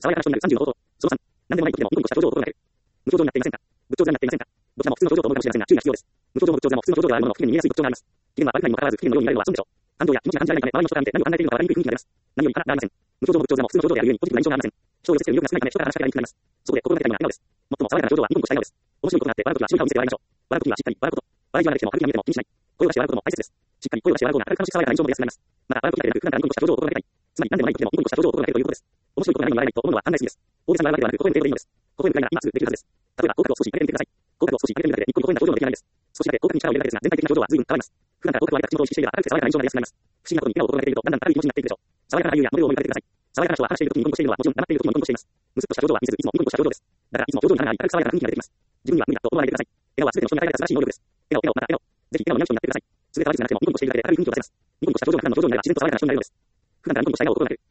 爽やかな人になる30の方法。その3、何でもない時でもニコニコした表情を心がける。無表情になっていませんか？仏頂になっていませんか？どちらも普通の表情と思うかもしれませんが、注意が必要です。無表情も仏頂でも普通の表情であるものも不機嫌に見えやすい特徴があります。機嫌は悪くないにもかかわらず不機嫌のように見られるのは損でしょう。感情や気持ちが感じられないため、周りの人から見て何を考えているのかわかりにくい雰囲気が出ます。何よりかならありません。無表情も仏頂でも普通の表情であるゆえにポジティブな印象がありません。人を寄せつける魅力が少ないため人から話しかけられにくくなります。そこで心がけたいのが笑顔です。最も爽やかな表情はニコニコした笑顔です。面白いことがあって笑うときは瞬間を見せて笑いましょう。笑うときはしっかり笑うこと。笑いじわなくても軽く見えても気にしない。声を出して笑うことも大切です。しっかり声を出して笑う方が軽く楽しく爽やかな印象も出やすくなります。また笑うときだけでなく普段からニコニコした表情を心がけたい。つまり何でもない時でもニコニコした表情を心がけるということです。面白いことが何も笑えないと思うのは案外すぎです。大げさな笑いではなく微笑んでいるといいのです。微笑むくらいなら今すぐできるはずです。例えば口角を少し上げてみてください。口角を少し上げてみるだけでニッコリ微笑んだ表情の出来上がりです。少しだけ口角に力を入れるだけですが、全体的な表情は随分変わります。普段から口角を上げた口元を意識していれば明るくて爽やかな印象が出やすくなります。不思議なことに笑顔を心がけているとだんだん明るい気持ちになっていくでしょう。爽やかな俳優やモデルを思い浮かべてください。爽やかな人は話している時にニコニコしているのはもちろん黙っている時にニコニコしています。むすっとした表情は見せずいつもニコニコした表情です。だからいつも表情にならない明るく爽やかな雰囲気が出てきます。自分には無理だと思わないでください。笑顔は全ての人に与えられた素晴らしい能力です。笑顔、また笑顔。ぜひ笑顔になる人になってください。すべて悪くなくてもニコニコしているだけで明るい雰囲気を出せます。ニコニコした表情が普段の表情になれば自然と爽やかな人になれるのです。普段からニコニコした笑顔を心がける。